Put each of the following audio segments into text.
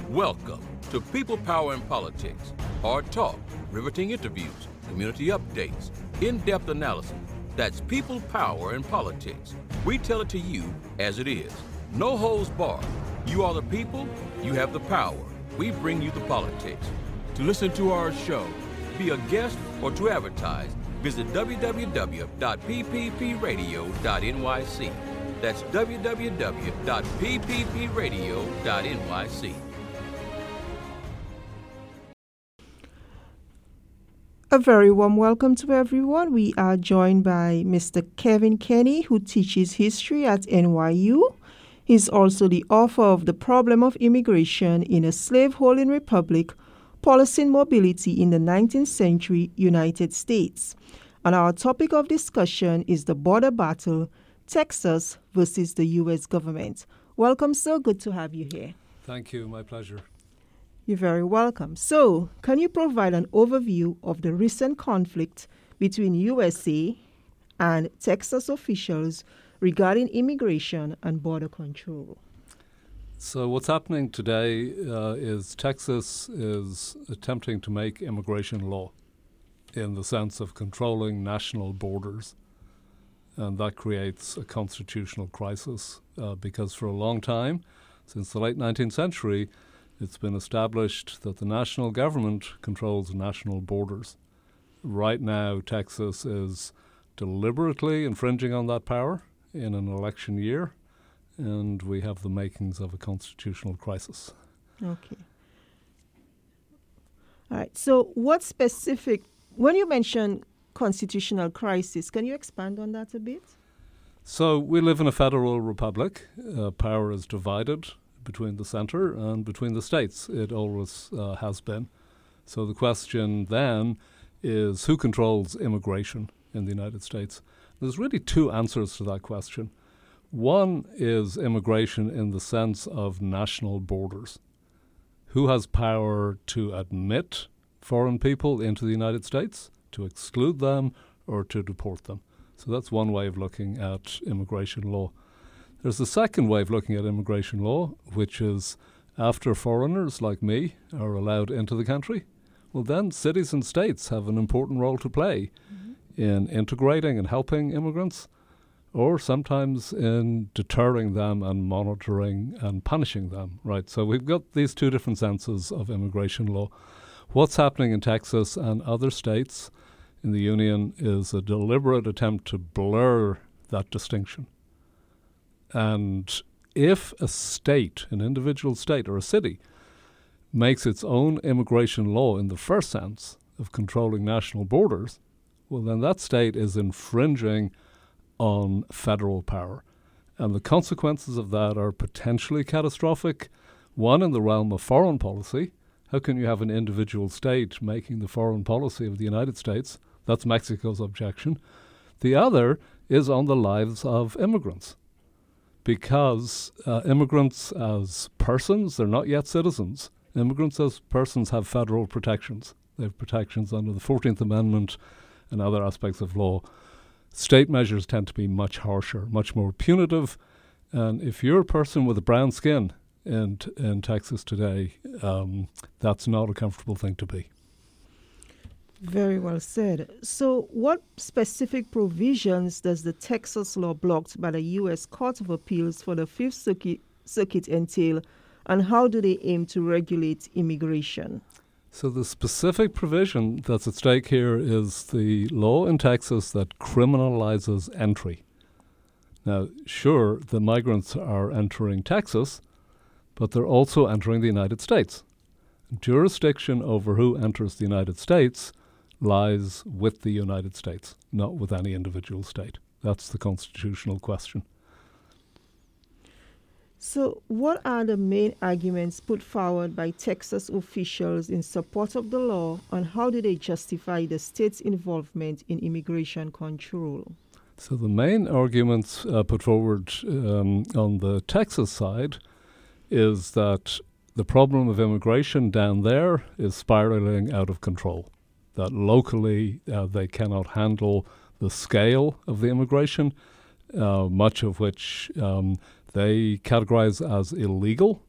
Welcome to People, Power, and Politics. Hard talk, riveting interviews, community updates, in-depth analysis. That's People, Power, and Politics. We tell it to you as it is. No holds barred. You are the people, you have the power. We bring you the politics. To listen to our show, be a guest, or to advertise, visit www.pppradio.nyc. That's www.pppradio.nyc. A very warm welcome to everyone. We are joined by Mr. Kevin Kenny, who teaches history at NYU. He's also the author of The Problem of Immigration in a Slaveholding Republic, Policy and Mobility in the 19th Century United States. And our topic of discussion is the border battle, Texas versus the U.S. government. Welcome, sir. Good to have you here. Thank you. My pleasure. You're very welcome. So, can you provide an overview of the recent conflict between USA and Texas officials regarding immigration and border control? So what's happening today is Texas is attempting to make immigration law in the sense of controlling national borders. And that creates a constitutional crisis because for a long time, since the late 19th century, it's been established that the national government controls national borders. Right now, Texas is deliberately infringing on that power in an election year, and we have the makings of a constitutional crisis. Okay. All right. So when you mention constitutional crisis, can you expand on that a bit? So we live in a federal republic. Power is divided between the center and between the states. It always has been. So the question then is who controls immigration in the United States? There's really two answers to that question. One is immigration in the sense of national borders. Who has power to admit foreign people into the United States, to exclude them, or to deport them? So that's one way of looking at immigration law. There's a second way of looking at immigration law, which is after foreigners like me are allowed into the country, well then cities and states have an important role to play in integrating and helping immigrants, or sometimes in deterring them and monitoring and punishing them, right? So we've got these two different senses of immigration law. What's happening in Texas and other states in the Union is a deliberate attempt to blur that distinction. And if a state, an individual state or a city, makes its own immigration law in the first sense of controlling national borders, well, then that state is infringing on federal power. And the consequences of that are potentially catastrophic. One, in the realm of foreign policy. How can you have an individual state making the foreign policy of the United States? That's Mexico's objection. The other is on the lives of immigrants. Because immigrants as persons, they're not yet citizens. Immigrants as persons have federal protections. They have protections under the 14th Amendment and other aspects of law. State measures tend to be much harsher, much more punitive. And if you're a person with a brown skin in Texas today, that's not a comfortable thing to be. Very well said. So what specific provisions does the Texas law blocked by the U.S. Court of Appeals for the Fifth Circuit entail, and how do they aim to regulate immigration? So the specific provision that's at stake here is the law in Texas that criminalizes entry. Now, sure, the migrants are entering Texas, but they're also entering the United States. Jurisdiction over who enters the United States lies with the United States, not with any individual state. That's the constitutional question. So what are the main arguments put forward by Texas officials in support of the law, and how do they justify the state's involvement in immigration control? So the main arguments put forward on the Texas side is that the problem of immigration down there is spiraling out of control, that locally they cannot handle the scale of the immigration, much of which they categorize as illegal,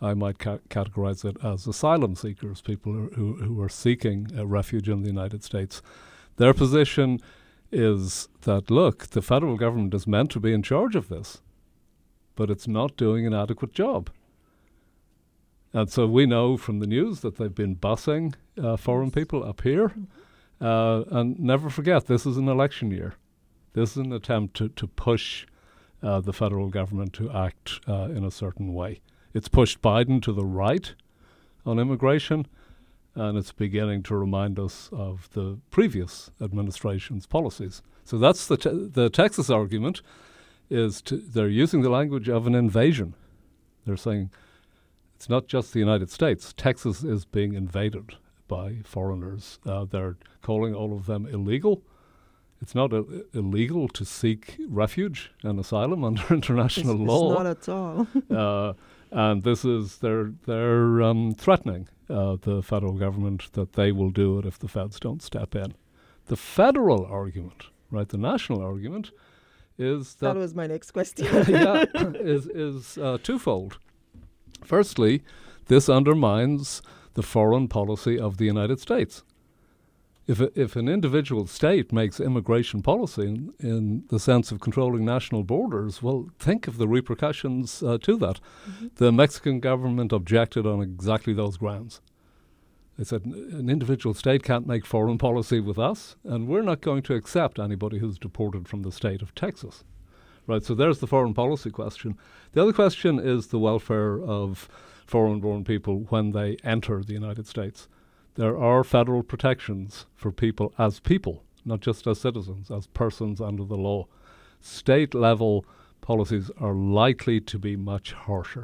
I might categorize it as asylum seekers, people who are seeking refuge in the United States. Their position is that, look, the federal government is meant to be in charge of this, but it's not doing an adequate job. And so we know from the news that they've been busing foreign people up here. And never forget, this is an election year. This is an attempt to push the federal government to act in a certain way. It's pushed Biden to the right on immigration, and it's beginning to remind us of the previous administration's policies. So that's the Texas argument. They're using the language of an invasion. They're saying it's not just the United States. Texas is being invaded by foreigners. They're calling all of them illegal. It's not illegal to seek refuge and asylum under international law. It's not at all. And this is they're threatening the federal government that they will do it if the feds don't step in. The federal argument, right? The national argument is that was my next question. is twofold. Firstly, this undermines the foreign policy of the United States. If an individual state makes immigration policy in the sense of controlling national borders, well, think of the repercussions to that. Mm-hmm. The Mexican government objected on exactly those grounds. They said an individual state can't make foreign policy with us, and we're not going to accept anybody who's deported from the state of Texas. Right, so there's the foreign policy question. The other question is the welfare of foreign-born people when they enter the United States. There are federal protections for people, not just as citizens, as persons under the law. State-level policies are likely to be much harsher.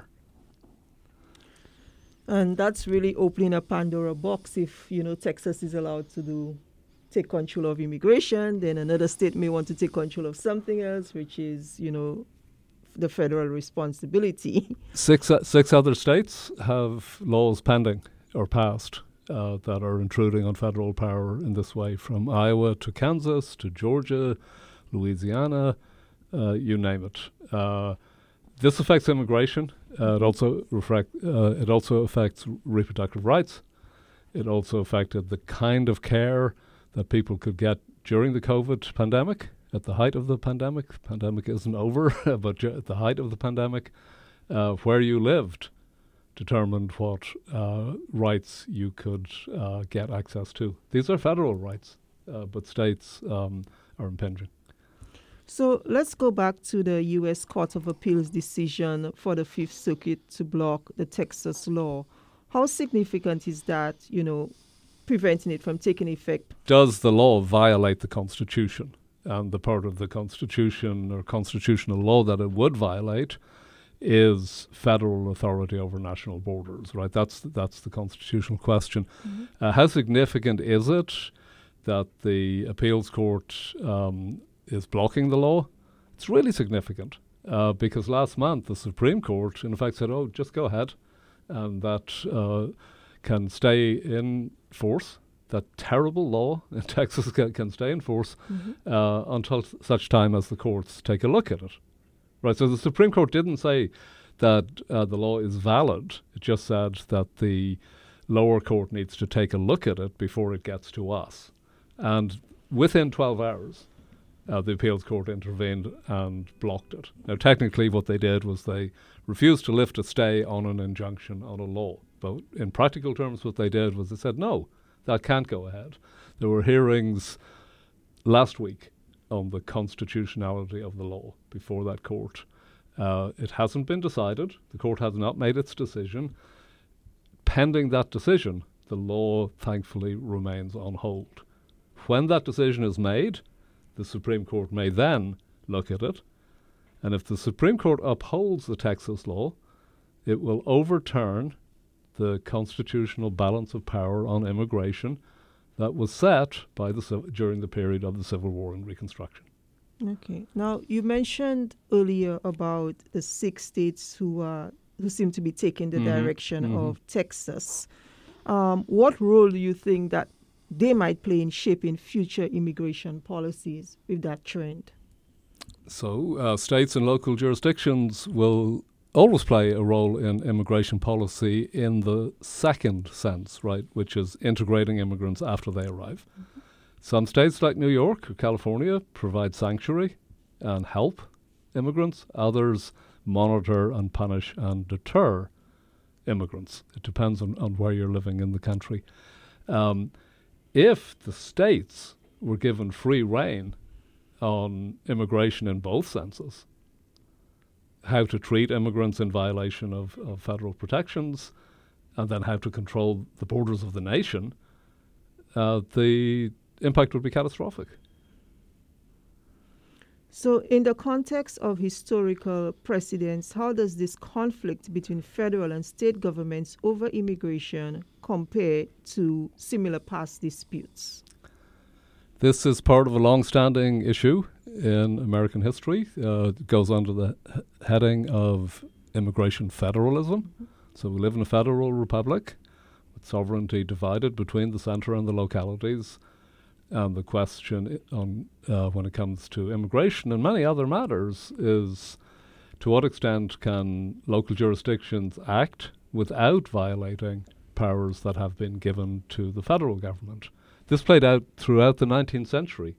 And that's really opening a Pandora box. If, Texas is allowed to take control of immigration, then another state may want to take control of something else, which is, the federal responsibility. Six other states have laws pending or passed that are intruding on federal power in this way, from Iowa to Kansas to Georgia, Louisiana, you name it. This affects immigration. It also affects reproductive rights. It also affected the kind of care that people could get during the COVID pandemic, at the height of the pandemic. The pandemic isn't over, but at the height of the pandemic, where you lived determined what rights you could get access to. These are federal rights, but states are impinging. So let's go back to the U.S. Court of Appeals decision for the Fifth Circuit to block the Texas law. How significant is that, preventing it from taking effect? Does the law violate the Constitution? And the part of the Constitution or constitutional law that it would violate is federal authority over national borders, right? That's the constitutional question. Mm-hmm. How significant is it that the appeals court is blocking the law? It's really significant because last month the Supreme Court, in effect, said, "Oh, just go ahead," and that can stay in force. That terrible law in Texas can stay in force until such time as the courts take a look at it. Right, so the Supreme Court didn't say that the law is valid. It just said that the lower court needs to take a look at it before it gets to us. And within 12 hours, the appeals court intervened and blocked it. Now, technically what they did was they refused to lift a stay on an injunction on a law. But in practical terms, what they did was they said, no, that can't go ahead. There were hearings last week on the constitutionality of the law before that court. It hasn't been decided. The court has not made its decision. Pending that decision, the law thankfully remains on hold. When that decision is made, the Supreme Court may then look at it. And if the Supreme Court upholds the Texas law, it will overturn the constitutional balance of power on immigration that was set by during the period of the Civil War and Reconstruction. Okay. Now, you mentioned earlier about the 6 states who seem to be taking the direction of Texas. What role do you think that they might play in shaping future immigration policies with that trend? So states and local jurisdictions will always play a role in immigration policy in the second sense, right, which is integrating immigrants after they arrive. Mm-hmm. Some states like New York or California provide sanctuary and help immigrants. Others monitor and punish and deter immigrants. It depends on where you're living in the country. If the states were given free rein on immigration in both senses, how to treat immigrants in violation of federal protections, and then how to control the borders of the nation, the impact would be catastrophic. So in the context of historical precedents, how does this conflict between federal and state governments over immigration compare to similar past disputes? This is part of a long-standing issue in American history. It goes under the heading of immigration federalism. Mm-hmm. So we live in a federal republic with sovereignty divided between the center and the localities. And the question on when it comes to immigration and many other matters is, to what extent can local jurisdictions act without violating powers that have been given to the federal government? This played out throughout the 19th century.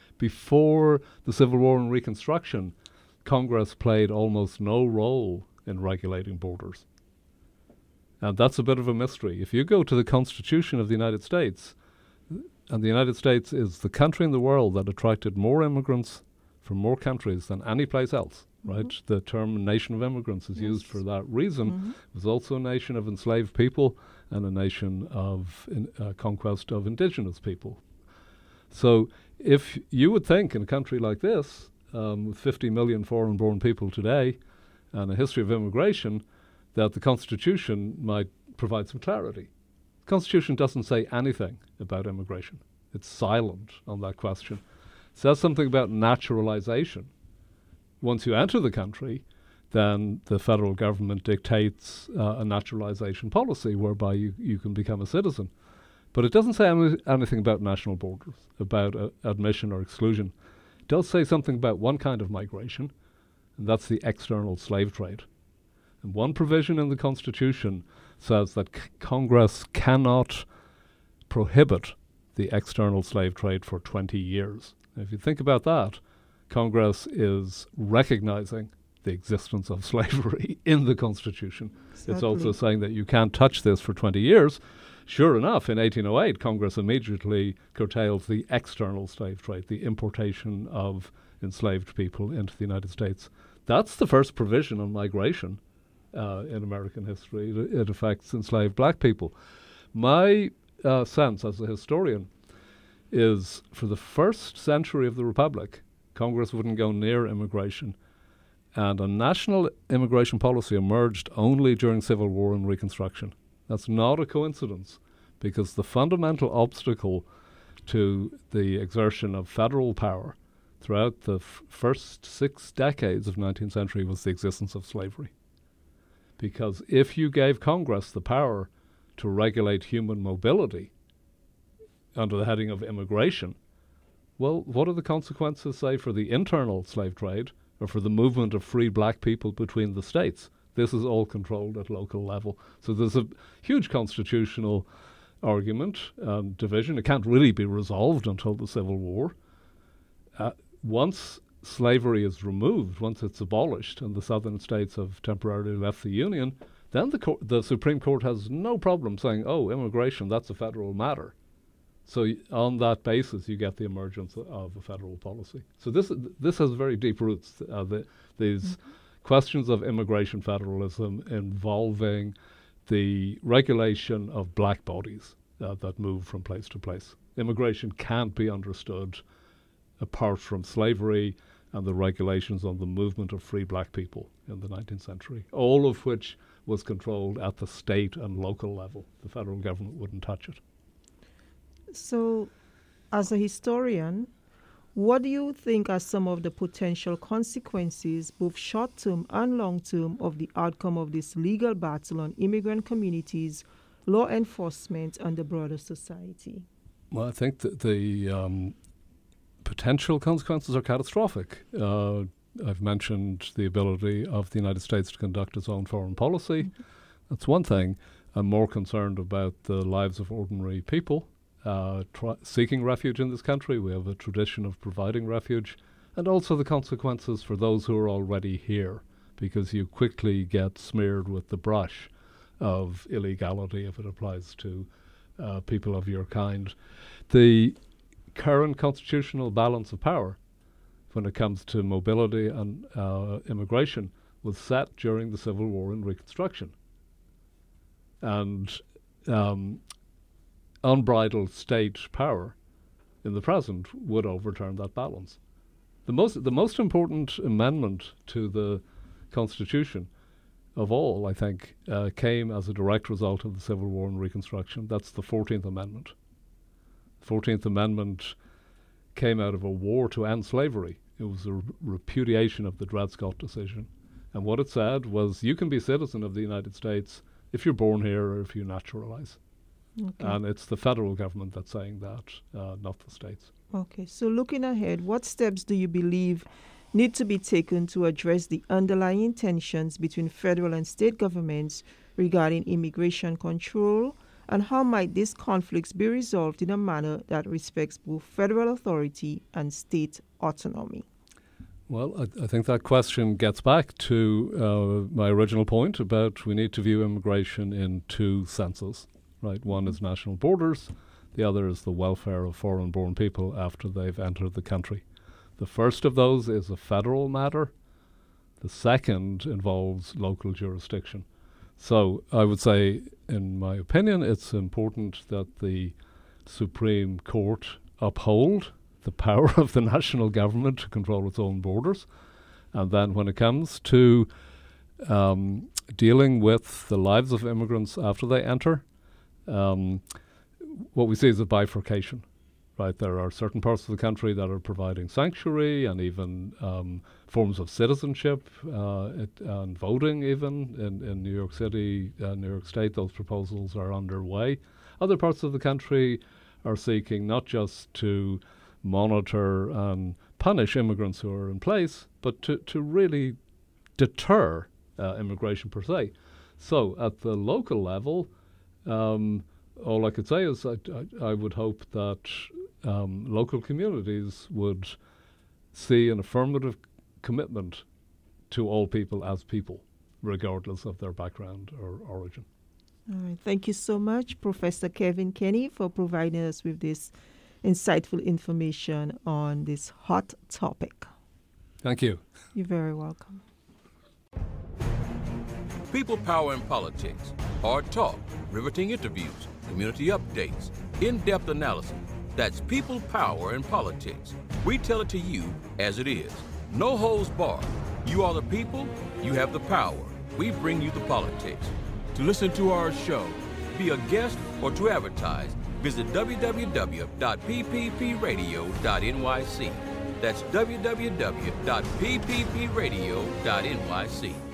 Before the Civil War and Reconstruction, Congress played almost no role in regulating borders. And that's a bit of a mystery. If you go to the Constitution of the United States, and the United States is the country in the world that attracted more immigrants from more countries than any place else, right? Mm-hmm. The term nation of immigrants is used for that reason. Mm-hmm. It was also a nation of enslaved people and a nation of conquest of indigenous people. So if you would think in a country like this, with 50 million foreign-born people today and a history of immigration, that the Constitution might provide some clarity. The Constitution doesn't say anything about immigration. It's silent on that question. It says something about naturalization. Once you enter the country, then the federal government dictates a naturalization policy whereby you can become a citizen. But it doesn't say anything about national borders, about admission or exclusion. It does say something about one kind of migration, and that's the external slave trade. And one provision in the Constitution says that Congress cannot prohibit the external slave trade for 20 years. Now, if you think about that, Congress is recognizing the existence of slavery in the Constitution. Exactly. It's also saying that you can't touch this for 20 years. Sure enough, in 1808, Congress immediately curtailed the external slave trade, the importation of enslaved people into the United States. That's the first provision on migration in American history. It affects enslaved black people. My sense as a historian is, for the first century of the Republic, Congress wouldn't go near immigration. And a national immigration policy emerged only during Civil War and Reconstruction. That's not a coincidence, because the fundamental obstacle to the exertion of federal power throughout the first 6 decades of 19th century was the existence of slavery. Because if you gave Congress the power to regulate human mobility under the heading of immigration, well, what are the consequences, say, for the internal slave trade or for the movement of free black people between the states? This is all controlled at local level. So there's a huge constitutional argument, division. It can't really be resolved until the Civil War. Once slavery is removed, once it's abolished and the southern states have temporarily left the Union, then the Supreme Court has no problem saying, oh, immigration, that's a federal matter. So on that basis, you get the emergence of a federal policy. So this has very deep roots. These questions of immigration federalism involving the regulation of black bodies that move from place to place. Immigration can't be understood apart from slavery and the regulations on the movement of free black people in the 19th century, all of which was controlled at the state and local level. The federal government wouldn't touch it. So, as a historian, what do you think are some of the potential consequences, both short-term and long-term, of the outcome of this legal battle on immigrant communities, law enforcement, and the broader society? Well, I think that the potential consequences are catastrophic. I've mentioned the ability of the United States to conduct its own foreign policy. That's one thing. I'm more concerned about the lives of ordinary people seeking refuge in this country. We have a tradition of providing refuge, and also the consequences for those who are already here, because you quickly get smeared with the brush of illegality if it applies to people of your kind. The current constitutional balance of power when it comes to mobility and immigration was set during the Civil War and Reconstruction. And unbridled state power in the present would overturn that balance. The most important amendment to the Constitution of all, I think, came as a direct result of the Civil War and Reconstruction. That's the 14th Amendment. The 14th Amendment came out of a war to end slavery. It was a repudiation of the Dred Scott decision. And what it said was, you can be a citizen of the United States if you're born here or if you naturalize. Okay. And it's the federal government that's saying that, not the states. Okay, so looking ahead, what steps do you believe need to be taken to address the underlying tensions between federal and state governments regarding immigration control, and how might these conflicts be resolved in a manner that respects both federal authority and state autonomy? Well, I think that question gets back to my original point about we need to view immigration in two senses, right? One is national borders, the other is the welfare of foreign-born people after they've entered the country. The first of those is a federal matter. The second involves local jurisdiction. So I would say, in my opinion, it's important that the Supreme Court uphold the power of the national government to control its own borders. And then when it comes to dealing with the lives of immigrants after they enter, what we see is a bifurcation. Right, there are certain parts of the country that are providing sanctuary and even forms of citizenship and voting even. In New York City, New York State, those proposals are underway. Other parts of the country are seeking not just to monitor and punish immigrants who are in place, but to really deter immigration per se. So at the local level, all I could say is I would hope that local communities would see an affirmative commitment to all people as people, regardless of their background or origin. All right. Thank you so much, Professor Kevin Kenny, for providing us with this insightful information on this hot topic. Thank you. You're very welcome. People, Power, and Politics. Hard talk, riveting interviews, community updates, in-depth analysis. That's People, Power, and Politics. We tell it to you as it is. No holds barred. You are the people, you have the power. We bring you the politics. To listen to our show, be a guest, or to advertise, visit www.pppradio.nyc. That's www.pppradio.nyc.